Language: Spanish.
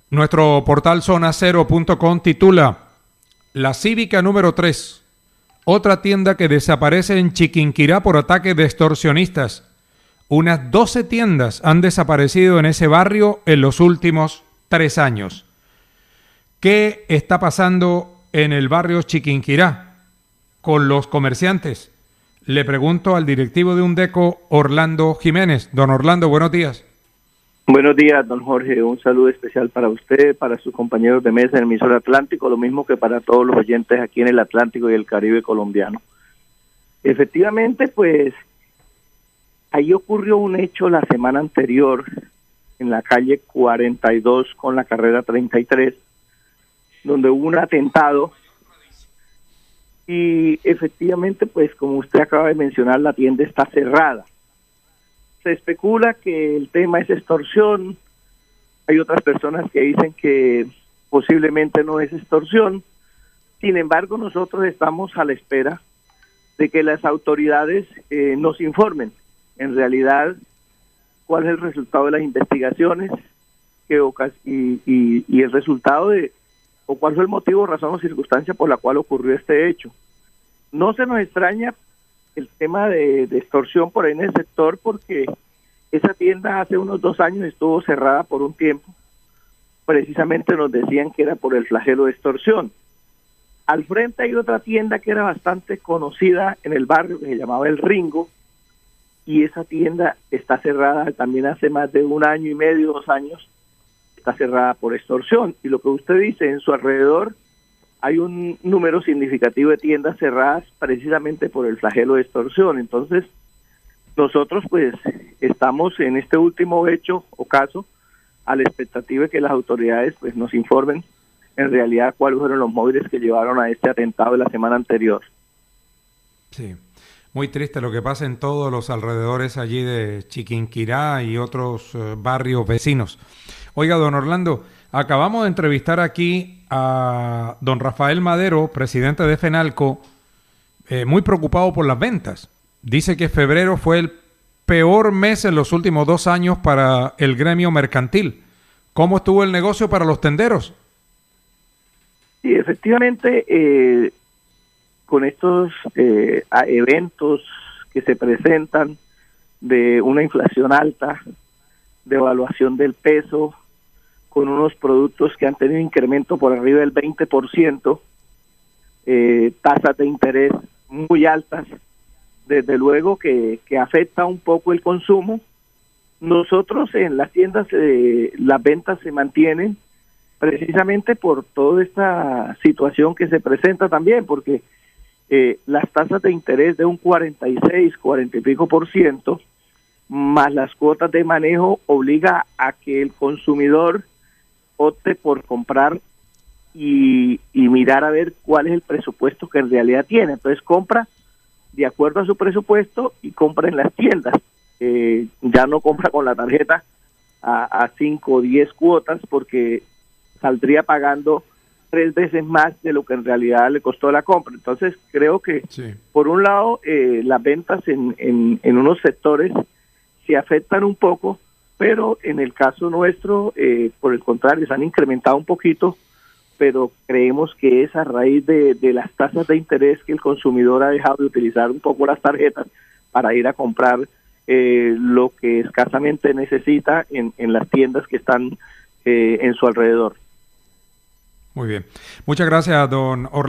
Nuestro portal zonacero.com titula La Cívica número 3, otra tienda que desaparece en Chiquinquirá por ataque de extorsionistas. Unas 12 tiendas han desaparecido en ese barrio en los últimos 3 años. ¿Qué está pasando en el barrio Chiquinquirá con los comerciantes? Le pregunto al directivo de Undeco, Orlando Jiménez. Don Orlando, buenos días. Buenos días, don Jorge. Un saludo especial para usted, para sus compañeros de mesa en el emisor Atlántico, lo mismo que para todos los oyentes aquí en el Atlántico y el Caribe colombiano. Efectivamente, pues, ahí ocurrió un hecho la semana anterior en la calle 42 con la carrera 33, donde hubo un atentado y efectivamente, pues, como usted acaba de mencionar, la tienda está cerrada. Se especula que el tema es extorsión. Hay otras personas que dicen que posiblemente no es extorsión. Sin embargo, nosotros estamos a la espera de que las autoridades nos informen en realidad cuál es el resultado de las investigaciones y el resultado de o cuál fue el motivo, razón o circunstancia por la cual ocurrió este hecho. No se nos extraña el tema de extorsión por ahí en el sector, porque esa tienda hace unos 2 años estuvo cerrada por un tiempo. Precisamente nos decían que era por el flagelo de extorsión. Al frente hay otra tienda que era bastante conocida en el barrio, que se llamaba El Ringo, y esa tienda está cerrada también hace más de 1 año y medio, 2 años, está cerrada por extorsión. Y lo que usted dice, en su alrededor hay un número significativo de tiendas cerradas precisamente por el flagelo de extorsión. Entonces, nosotros pues estamos en este último hecho o caso a la expectativa de que las autoridades pues nos informen en realidad cuáles fueron los móviles que llevaron a este atentado de la semana anterior. Sí, muy triste lo que pasa en todos los alrededores allí de Chiquinquirá y otros barrios vecinos. Oiga, don Orlando, acabamos de entrevistar aquí a don Rafael Madero, presidente de FENALCO, muy preocupado por las ventas. Dice que febrero fue el peor mes en los últimos 2 años para el gremio mercantil. ¿Cómo estuvo el negocio para los tenderos? Sí, efectivamente, con estos eventos que se presentan de una inflación alta, devaluación del peso, con unos productos que han tenido incremento por arriba del 20%, tasas de interés muy altas, desde luego que afecta un poco el consumo. Nosotros en las tiendas las ventas se mantienen precisamente por toda esta situación que se presenta también, porque las tasas de interés de un 46, 40 y pico por ciento, más las cuotas de manejo, obliga a que el consumidor opte por comprar y mirar a ver cuál es el presupuesto que en realidad tiene. Entonces compra de acuerdo a su presupuesto y compra en las tiendas. Ya no compra con la tarjeta a 5 o 10 cuotas, porque saldría pagando 3 veces más de lo que en realidad le costó la compra. Entonces creo que sí, por un lado las ventas en unos sectores se afectan un poco, pero en el caso nuestro, por el contrario, se han incrementado un poquito, pero creemos que es a raíz de las tasas de interés que el consumidor ha dejado de utilizar un poco las tarjetas para ir a comprar lo que escasamente necesita en las tiendas que están en su alrededor. Muy bien. Muchas gracias, don Orlando.